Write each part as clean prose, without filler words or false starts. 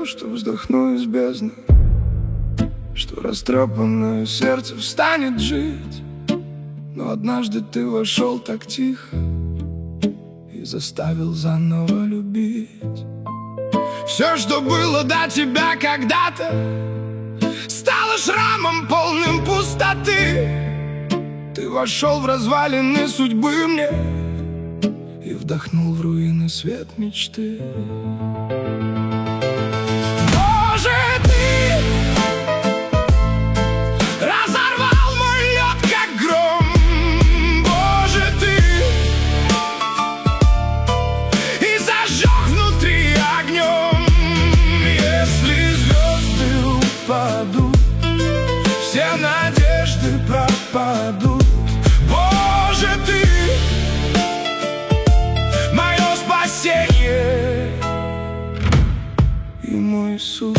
что вздохну из бездны, что растрепанное сердце встанет жить. Но однажды ты вошел так тихо и заставил заново любить. Все, что было до тебя когда-то, стало шрамом, полным пустоты. Ты вошел в развалины судьбы мне и вдохнул в руины свет мечты. Боже, ты разорвал мой лед, как гром. Боже, ты и зажег внутри огнем. Если звезды упадут, все надежды пропадут. Боже, ты мое спасение и мой суд.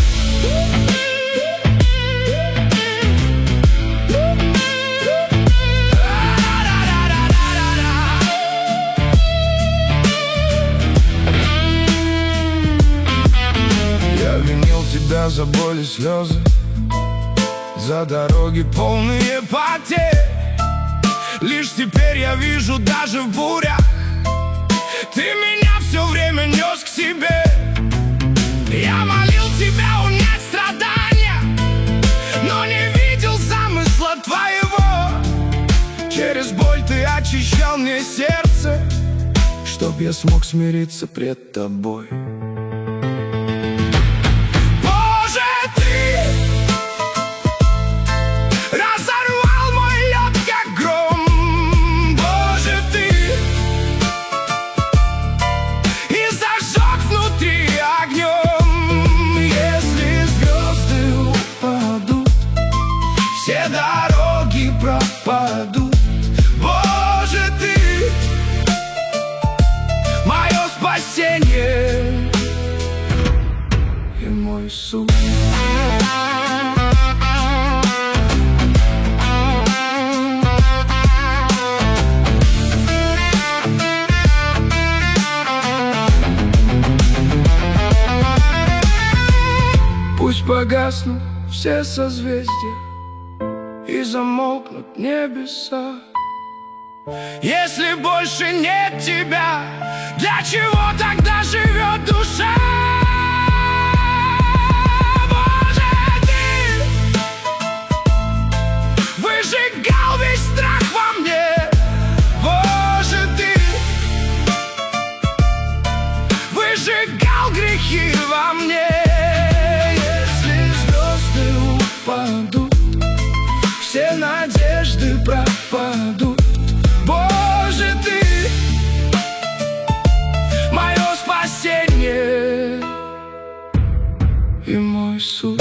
Я винил тебя за боль и слезы, за дороги полные потерь. Лишь теперь я вижу даже в бурях, ты меня все время нес к себе. Я молил тебя унять страдания, но не видел замысла твоего. Через боль ты очищал мне сердце, чтоб я смог смириться пред тобой. Все дороги пропадут. Боже, ты мое спасение и мой суд. Пусть погаснут все созвездия и замолкнут небеса. Если больше нет тебя, для чего тогда живет душа? Боже, ты выжигал весь страх во мне. Боже, ты выжигал грехи во мне. Если звезды упадут, все надежды пропадут. Боже, ты мое спасение и мой суд.